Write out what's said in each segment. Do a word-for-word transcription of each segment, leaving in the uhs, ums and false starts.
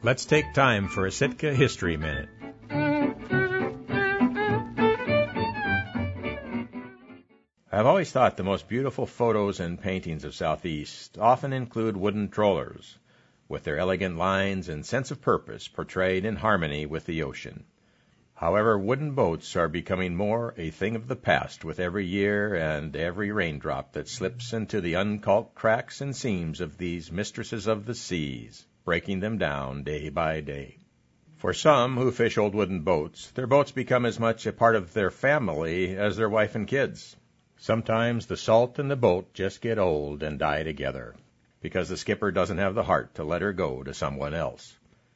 Let's take time for a Sitka History Minute. I've always thought the most beautiful photos and paintings of Southeast often include wooden trollers, with their elegant lines and sense of purpose portrayed in harmony with the ocean. However, wooden boats are becoming more a thing of the past with every year and every raindrop that slips into the uncaulked cracks and seams of these mistresses of the seas, breaking them down day by day. For some who fish old wooden boats, their boats become as much a part of their family as their wife and kids. Sometimes the salt and the boat just get old and die together, because the skipper doesn't have the heart to let her go to someone else.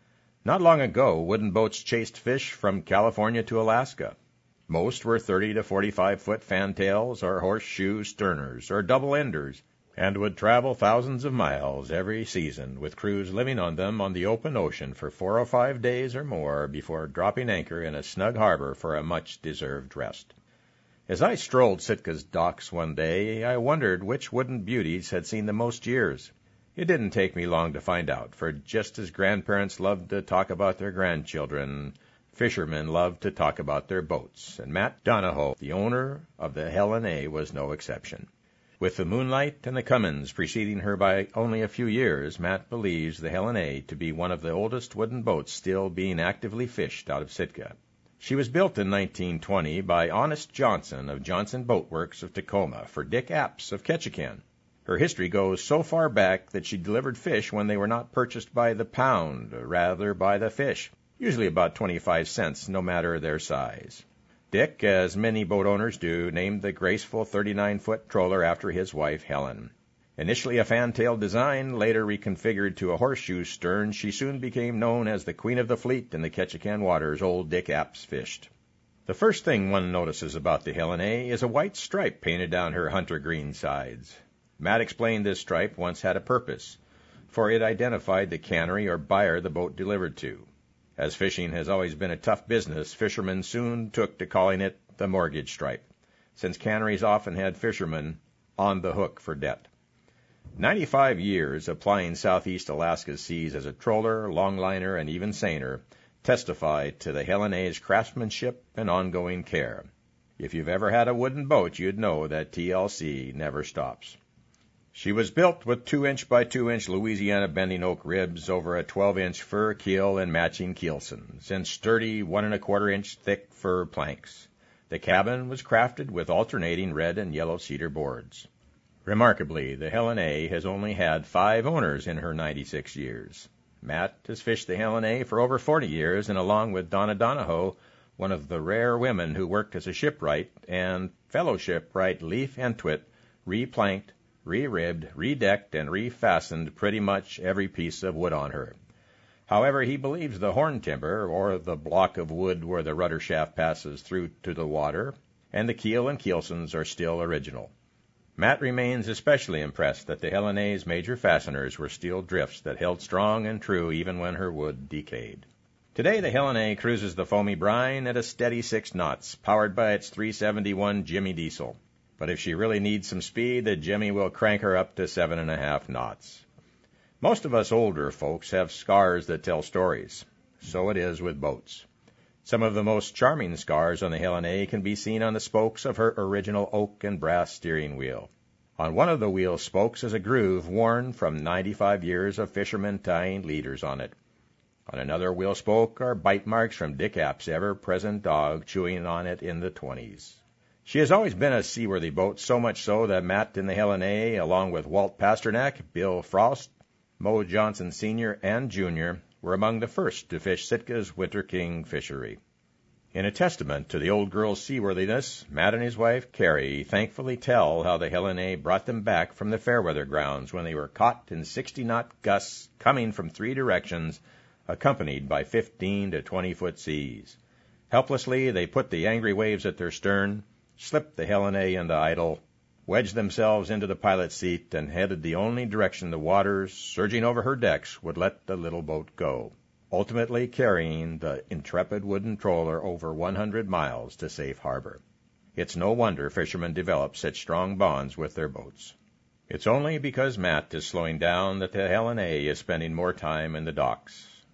Not long ago, wooden boats chased fish from California to Alaska. Most were thirty to forty-five foot fantails or horseshoe sterners or double enders, and would travel thousands of miles every season, with crews living on them on the open ocean for four or five days or more before dropping anchor in a snug harbor for a much-deserved rest. As I strolled Sitka's docks one day, I wondered which wooden beauties had seen the most years. It didn't take me long to find out, for just as grandparents loved to talk about their grandchildren, fishermen loved to talk about their boats, and Matt Donahoe, the owner of the Helen A, was no exception. With the Moonlight and the Cummins preceding her by only a few years, Matt believes the Helen A to be one of the oldest wooden boats still being actively fished out of Sitka. She was built in nineteen twenty by Honest Johnson of Johnson Boat Works of Tacoma for Dick Apps of Ketchikan. Her history goes so far back that she delivered fish when they were not purchased by the pound, rather by the fish, usually about twenty-five cents, no matter their size. Dick, as many boat owners do, named the graceful thirty-nine foot troller after his wife, Helen. Initially a fantail design, later reconfigured to a horseshoe stern, she soon became known as the Queen of the Fleet in the Ketchikan waters old Dick Apps fished. The first thing one notices about the Helen A is a white stripe painted down her hunter green sides. Matt explained this stripe once had a purpose, for it identified the cannery or buyer the boat delivered to. As fishing has always been a tough business, fishermen soon took to calling it the mortgage stripe, since canneries often had fishermen on the hook for debt. Ninety-five years of plying southeast Alaska's seas as a troller, longliner, and even seiner testify to the Helen A's craftsmanship and ongoing care. If you've ever had a wooden boat, you'd know that T L C never stops. She was built with two inch by two inch Louisiana bending oak ribs over a twelve inch fir keel and matching keelsons, and sturdy one and a quarter inch thick fir planks. The cabin was crafted with alternating red and yellow cedar boards. Remarkably, the Helen A has only had five owners in her ninety-six years. Matt has fished the Helen A for over forty years, and along with Donna Donahoe, one of the rare women who worked as a shipwright, and fellow shipwright Leif Entwit, replanked, re-ribbed, redecked, and refastened pretty much every piece of wood on her. However, he believes the horn timber, or the block of wood where the rudder shaft passes through to the water, and the keel and keelsons are still original. Matt remains especially impressed that the Helen A's major fasteners were steel drifts that held strong and true even when her wood decayed. Today, the Helen A cruises the foamy brine at a steady six knots, powered by its three seventy-one Jimmy diesel. But if she really needs some speed, the Jimmy will crank her up to seven and a half knots. Most of us older folks have scars that tell stories. So it is with boats. Some of the most charming scars on the Helen A can be seen on the spokes of her original oak and brass steering wheel. On one of the wheel spokes is a groove worn from ninety-five years of fishermen tying leaders on it. On another wheel spoke are bite marks from Dick App's ever-present dog chewing on it in the twenties. She has always been a seaworthy boat, so much so that Matt in the Helen A, along with Walt Pasternak, Bill Frost, Mo Johnson Senior and Junior, were among the first to fish Sitka's Winter King fishery. In a testament to the old girl's seaworthiness, Matt and his wife, Carrie, thankfully tell how the Helen A brought them back from the Fairweather grounds when they were caught in sixty-knot gusts coming from three directions, accompanied by fifteen to twenty-foot seas. Helplessly, they put the angry waves at their stern, slipped the Helen A into idle, wedged themselves into the pilot's seat, and headed the only direction the waters, surging over her decks, would let the little boat go, ultimately carrying the intrepid wooden troller over one hundred miles to safe harbor. It's no wonder fishermen develop such strong bonds with their boats. It's only because Matt is slowing down that the Helen A is spending more time in the docks.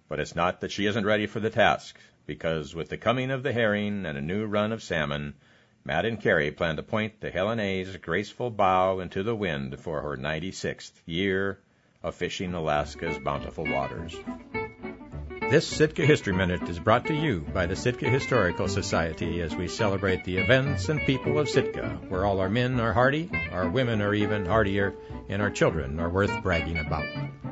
But it's not that she isn't ready for the task, because with the coming of the herring and a new run of salmon, Matt and Carrie plan to point the Helen A's graceful bow into the wind for her ninety-sixth year of fishing Alaska's bountiful waters. This Sitka History Minute is brought to you by the Sitka Historical Society as we celebrate the events and people of Sitka, where all our men are hardy, our women are even hardier, and our children are worth bragging about.